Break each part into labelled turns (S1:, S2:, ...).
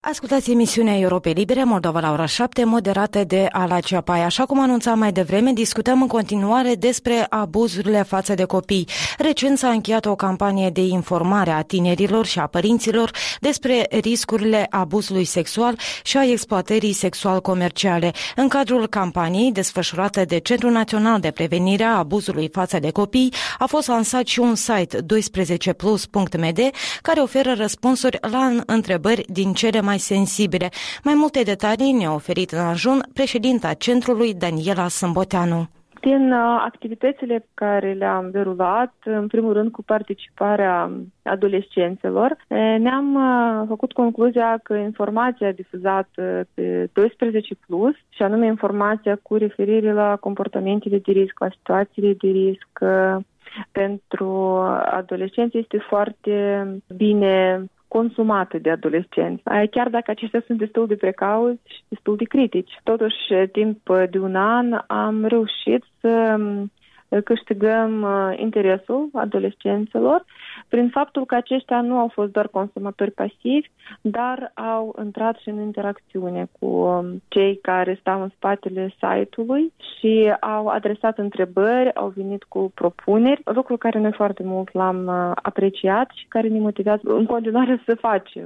S1: Ascultați emisiunea Europei Libere, Moldova la ora 7, moderată de Ala Ceapai. Așa cum anunțam mai devreme, discutăm în continuare despre abuzurile față de copii. Recent s-a încheiat o campanie de informare a tinerilor și a părinților despre riscurile abuzului sexual și a exploatării sexual-comerciale. În cadrul campaniei desfășurată de Centrul Național de Prevenire a Abuzului față de Copii, a fost lansat și un site 12plus.md care oferă răspunsuri la întrebări din cele mai sensibile. Mai multe detalii ne-a oferit în ajun președinta centrului, Daniela Sâmboteanu.
S2: Din activitățile care le-am derulat, în primul rând cu participarea adolescenților, ne-am făcut concluzia că informația difuzată pe 12+, și anume informația cu referire la comportamentele de risc, la situațiile de risc pentru adolescenți, este foarte bine consumate de adolescenți, chiar dacă aceștia sunt destul de precauți și destul de critici. Totuși, timp de un an am reușit să câștigăm interesul adolescenților prin faptul că aceștia nu au fost doar consumatori pasivi, dar au intrat și în interacțiune cu cei care stau în spatele site-ului și au adresat întrebări, au venit cu propuneri, lucru care noi foarte mult l-am apreciat și care ne motivează în continuare să facem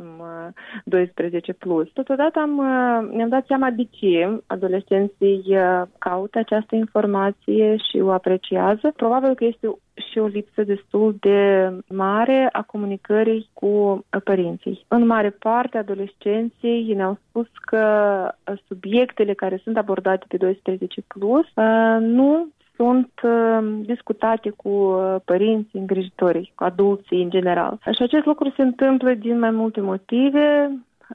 S2: 12+. Totodată ne-am dat seama de ce adolescenții caută această informație și o apreciază. Probabil că este și o lipsă destul de mare a comunicării cu părinții. În mare parte, adolescenții ne-au spus că subiectele care sunt abordate pe 12+, nu sunt discutate cu părinții, îngrijitorii, cu adulții în general. Și acest lucru se întâmplă din mai multe motive.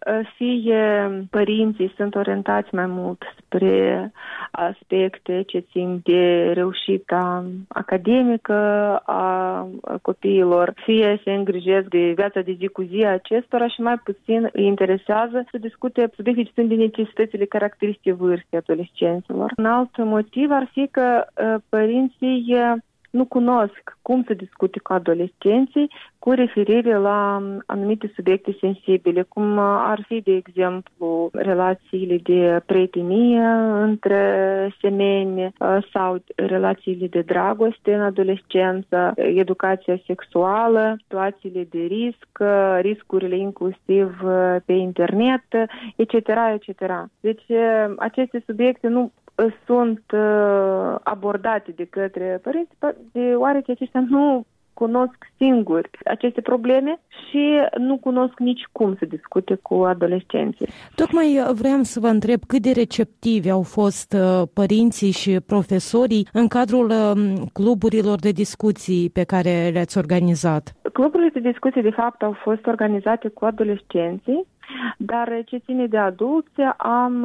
S2: Fie părinții sunt orientați mai mult spre aspecte ce țin de reușita academică a copiilor, fie se îngrijesc de viața de zi cu zi a acestora și mai puțin îi interesează să discute subiecte ce țin de necesitățile caracteristice vârstei adolescenților. Un alt motiv ar fi că părinții nu cunosc cum să discute cu adolescenții cu referire la anumite subiecte sensibile, cum ar fi, de exemplu, relațiile de prietenie între semeni sau relațiile de dragoste în adolescență, educația sexuală, situațiile de risc, riscurile inclusiv pe internet, etc., etc. Deci aceste subiecte nu sunt abordate de către părinți, deoarece aceștia nu cunosc singuri aceste probleme și nu cunosc nici cum să discute cu adolescenții.
S1: Tocmai vreau să vă întreb cât de receptivi au fost părinții și profesorii în cadrul cluburilor de discuții pe care le-ați organizat.
S2: Cluburile de discuții, de fapt, au fost organizate cu adolescenții, dar ce ține de adulți, am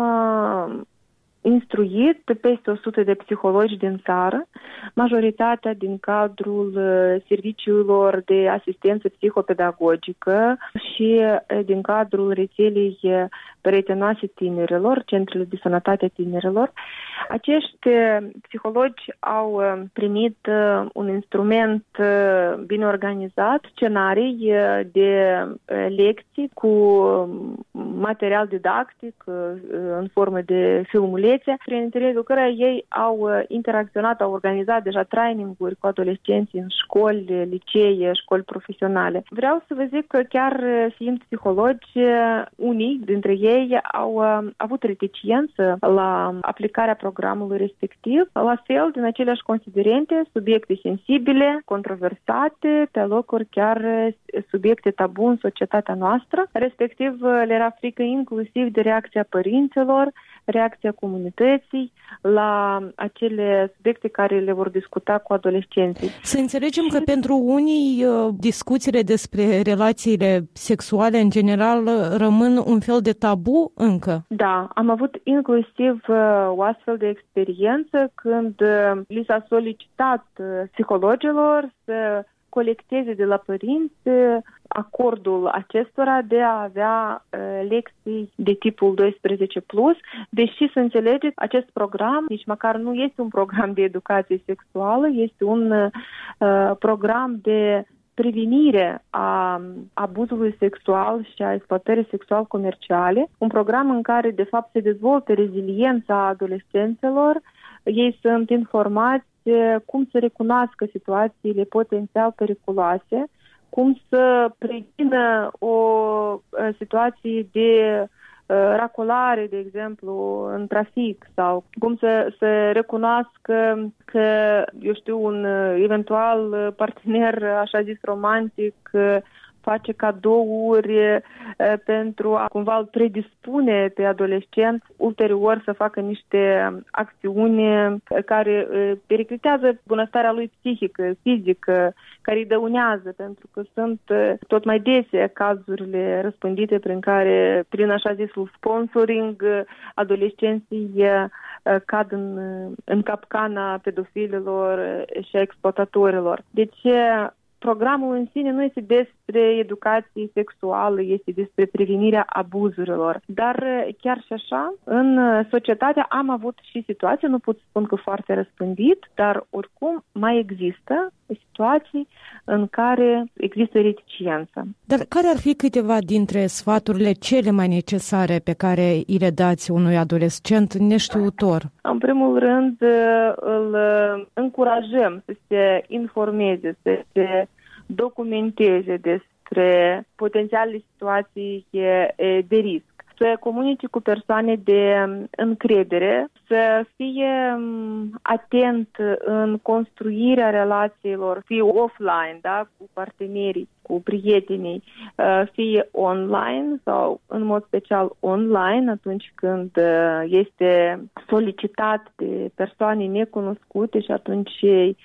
S2: instruit peste 100 de psihologi din țară, majoritatea din cadrul serviciilor de asistență psihopedagogică și din cadrul rețelei prietenoase tinerilor, centrele de sănătate a tinerilor. Acești psihologi au primit un instrument bine organizat, scenarii de lecții cu material didactic în formă de filmulețe, prin intermediul cărora ei au interacționat, au organizat deja training-uri cu adolescenții în școli, licee, școli profesionale. Vreau să vă zic că chiar fiind psihologi, unii dintre ei au avut reticență la aplicarea programului respectiv, la fel din aceleași considerente, subiecte sensibile, controversate, pe locuri chiar subiecte tabu în societatea noastră, respectiv le era frică inclusiv de reacția părinților, reacția comunității la acele subiecte care le vor discuta cu adolescenții.
S1: Să înțelegem că pentru unii discuțiile despre relațiile sexuale în general rămân un fel de tabu încă.
S2: Da, am avut inclusiv o astfel de experiență când li s-a solicitat psihologilor să colecteze de la părinți acordul acestora de a avea lecții de tipul 12+, deși să înțelegeți, acest program nici măcar nu este un program de educație sexuală, este un program de prevenire a abuzului sexual și a exploatării sexual-comerciale, un program în care, de fapt, se dezvoltă reziliența adolescenților. Ei sunt informați cum să recunoască situațiile potențial periculoase, cum să prevină o situație de racolare, de exemplu, în trafic, sau cum să recunoască că, un eventual partener, așa zis, romantic, face cadouri pentru a cumva îl predispune pe adolescent ulterior să facă niște acțiuni care periclitează bunăstarea lui psihică, fizică, care îi dăunează, pentru că sunt tot mai dese cazurile răspândite prin așa zisul sponsoring, adolescenții cad în capcana pedofililor și a exploatatorilor. Deci, programul în sine nu este despre educație sexuală, este despre prevenirea abuzurilor. Dar chiar și așa, în societate am avut și situații, nu pot spun că foarte răspândit, dar oricum mai există situații în care există reticență.
S1: Dar care ar fi câteva dintre sfaturile cele mai necesare pe care îi le dați unui adolescent neștiutor?
S2: În primul rând, îl încurajăm să se informeze, să se documenteze despre potențiale situații de risc, să comunice cu persoane de încredere, să fie atent în construirea relațiilor, fie offline, da, cu partenerii, cu prietenii, fie online sau în mod special online, atunci când este solicitat de persoane necunoscute și atunci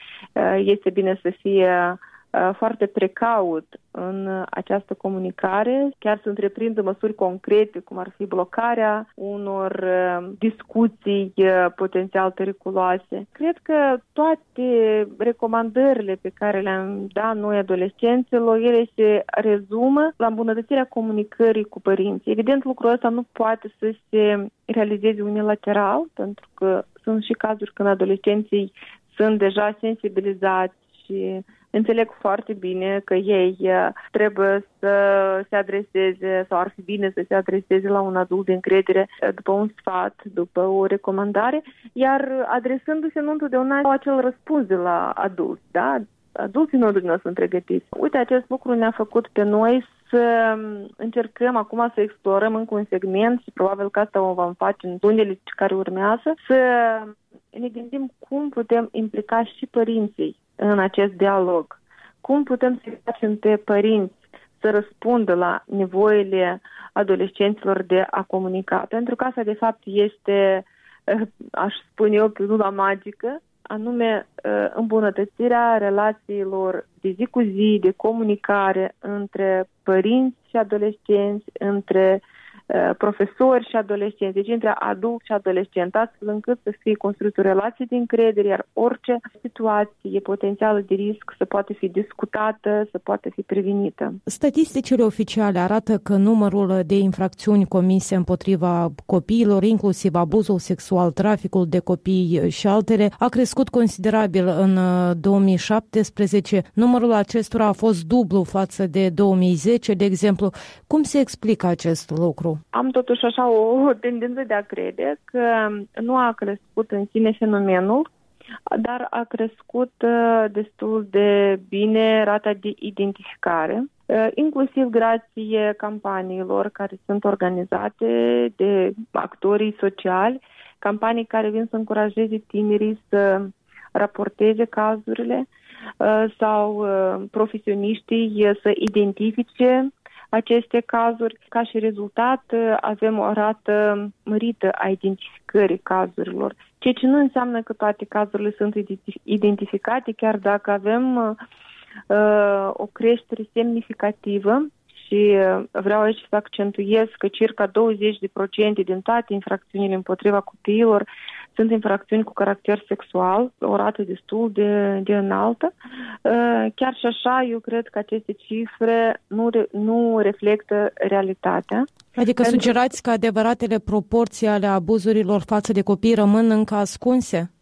S2: este bine să fie foarte precaut în această comunicare, chiar să întreprindă măsuri concrete, cum ar fi blocarea unor discuții potențial periculoase. Cred că toate recomandările pe care le-am dat noi adolescenților, ele se rezumă la îmbunătățirea comunicării cu părinții. Evident, lucrul ăsta nu poate să se realizeze unilateral, pentru că sunt și cazuri când adolescenții sunt deja sensibilizați și înțeleg foarte bine că ei trebuie să se adreseze sau ar fi bine să se adreseze la un adult de încredere după un sfat, după o recomandare, iar adresându-se nu întotdeauna au acel răspuns de la adult, da? Adulții nu sunt pregătiți. Uite, acest lucru ne-a făcut pe noi să încercăm acum să explorăm încă un segment și probabil că asta o vom face în lunile care urmează, să ne gândim cum putem implica și părinții în acest dialog. Cum putem să facem pe părinți să răspundă la nevoile adolescenților de a comunica. Pentru că asta, de fapt, este, aș spune eu, pilula magică, anume îmbunătățirea relațiilor de zi cu zi, de comunicare între părinți și adolescenți, între profesori și adolescenți, deci între adulți și adolescenți, astfel încât să fie construită o relație de încredere, iar orice situație potențială de risc să poate fi discutată, să poate fi prevenită.
S1: Statisticile oficiale arată că numărul de infracțiuni comise împotriva copiilor, inclusiv abuzul sexual, traficul de copii și altele, a crescut considerabil în 2017. Numărul acestora a fost dublu față de 2010, de exemplu. Cum se explică acest lucru?
S2: Am totuși așa o tendință de a crede că nu a crescut în sine fenomenul, dar a crescut destul de bine rata de identificare, inclusiv grație campaniilor care sunt organizate de actorii sociali, campanii care vin să încurajeze tinerii să raporteze cazurile sau profesioniștii să identifice aceste cazuri. Ca și rezultat avem o rată mărită a identificării cazurilor, ceea ce nu înseamnă că toate cazurile sunt identificate, chiar dacă avem o creștere semnificativă și vreau aici să accentuez că circa 20% din toate infracțiunile împotriva copiilor sunt infracțiuni cu caracter sexual, o rată destul de înaltă. Chiar și așa, eu cred că aceste cifre nu reflectă realitatea.
S1: Adică sugerați că adevăratele proporții ale abuzurilor față de copii rămân încă ascunse?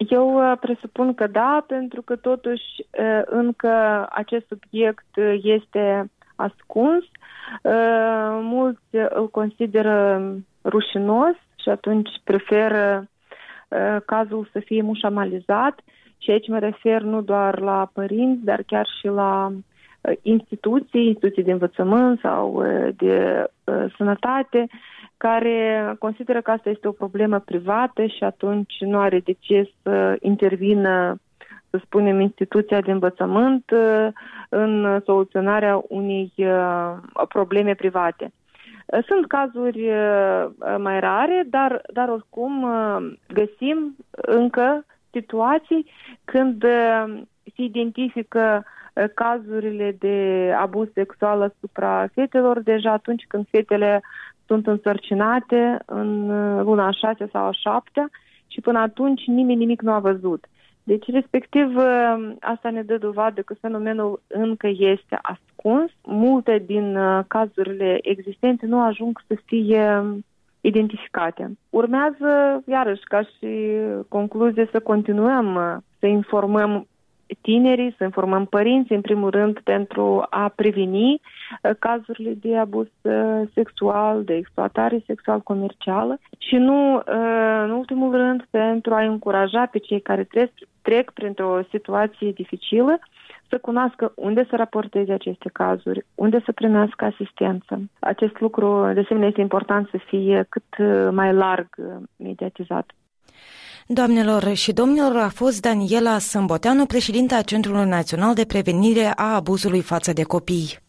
S2: Eu presupun că da, pentru că totuși încă acest subiect este ascuns. Mulți îl consideră rușinos și atunci preferă cazul să fie mușamalizat. Și aici mă refer nu doar la părinți, dar chiar și la instituții de învățământ sau de sănătate, care consideră că asta este o problemă privată și atunci nu are de ce să intervină, să spunem, instituția de învățământ în soluționarea unei probleme private. Sunt cazuri mai rare, dar oricum găsim încă situații când se identifică cazurile de abuz sexual asupra fetelor deja atunci când fetele sunt însărcinate în luna a 6 sau a 7 și până atunci nimeni nimic nu a văzut. Deci, respectiv, asta ne dă dovadă că fenomenul încă este ascuns. Multe din cazurile existente nu ajung să fie identificate. Urmează, iarăși, ca și concluzie, să continuăm să informăm tinerii, să informăm părinții, în primul rând, pentru a preveni cazurile de abuz sexual, de exploatare sexual-comercială și nu, în ultimul rând, pentru a încuraja pe cei care trec printr-o situație dificilă să cunoască unde să raporteze aceste cazuri, unde să primească asistență. Acest lucru, de asemenea, este important să fie cât mai larg mediatizat.
S1: Doamnelor și domnilor, a fost Daniela Sâmboteanu, președinta Centrului Național de Prevenire a Abuzului față de Copii.